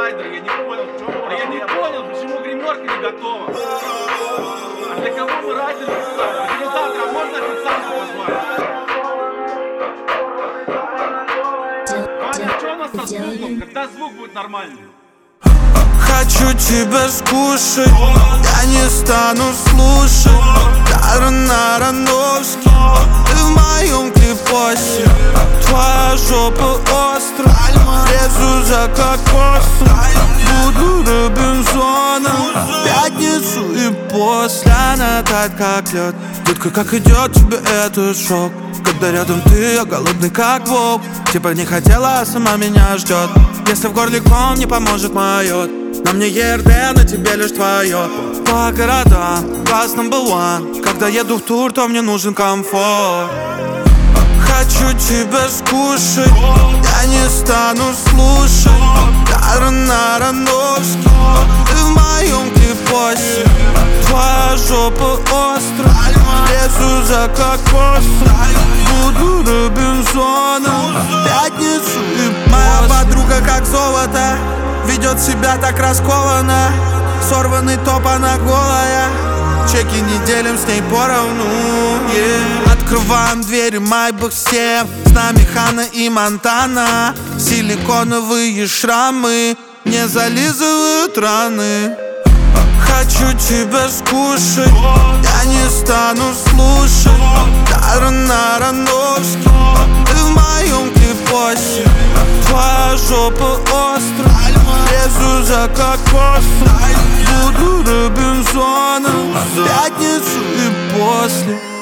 райдер, я не понял, в чем. Я не понял, почему гримерка не готова. А для кого мы райдер? Организатора можно официально позвать? Ваня, что у нас со звуком? Когда звук будет нормальный? Хочу тебя скушать, я не стану слушать Даррен Аронофски, ты в моем клипосе. Твоя жопа острая, лезу за кокосом. Буду Робинзоном в пятницу и после. Она тает как лед. Детка, как идет тебе этот шок? Когда рядом ты, я голодный как волк. Типа не хотела, а сама меня ждет. Если в горле ком, не поможет майот. На мне ЕРД, на тебе лишь твое. По городам, класс number one. Когда еду в тур, то мне нужен комфорт. Хочу тебя скушать, я не стану слушать Даррен Аронофски, ты в моем клипосе. Твоя жопа острая, лезу за кокосом. Буду Робинзоном в пятницу и моя подруга как золото, ведет себя так раскованно. Сорванный топ, она голая. Чеки не делим с ней поровну, yeah. Открываем двери Майбах 7. С нами Ханна и Монтана. Силиконовые шрамы не зализывают раны. Хочу тебя скушать, я не стану слушать Даррен Аронофски, ты в моем клипосе. Твоя жопа острая, лезу за кокосом. Буду Робинзоном в пятницу и после.